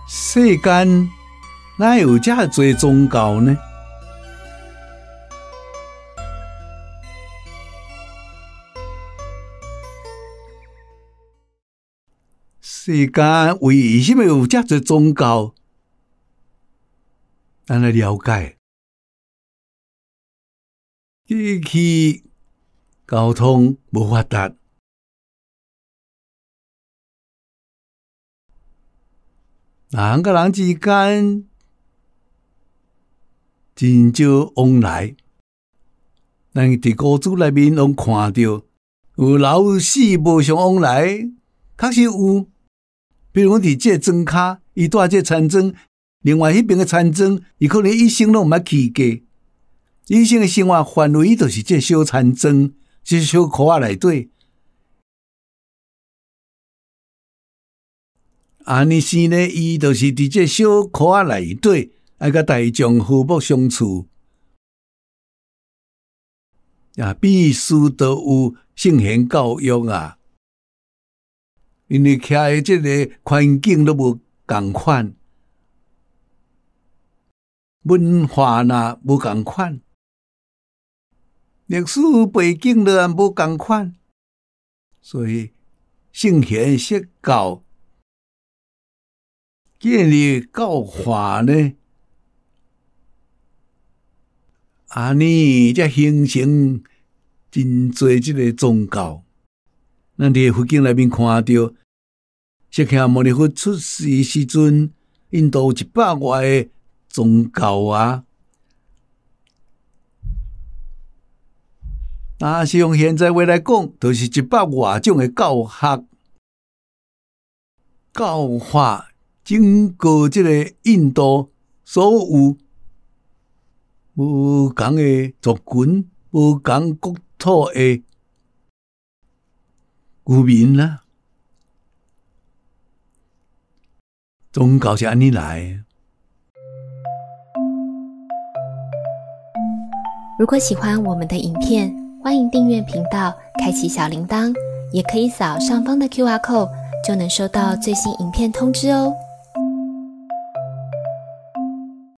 世间哪有这么多宗教呢？世间为什么有这么多宗教？咱来了解。过去交通无发达，人甲人之间真少往来。咱伫古书内面拢看到有老死无相往来，确实有。比如讲伫这庄骹，伊住这田庄，另外迄边的田庄，伊可能一生拢毋捌去过。一生的生活范围就是这小田庄，这小窟仔内底。安尼是呢，伊就是伫这小窟仔内底，爱甲大众和睦相处。必须都有圣贤教育啊，因为徛的这个环境都无共款，文化呐无共款，历史背景都无共款，所以圣贤说教建立教化呢，安尼才形成真侪这个宗教。咱伫佛经内面看到，释迦牟尼佛出世时阵，印度100外个宗教啊。若是用现在话来讲，就是100外种的教学、教法，整个这个印度所有无同的族群、无同国土的居民啦，宗教是安尼来的。 如果喜欢我们的影片，欢迎订阅频道，开启小铃铛，也可以扫上方的 QR code，就能收到最新影片通知哦。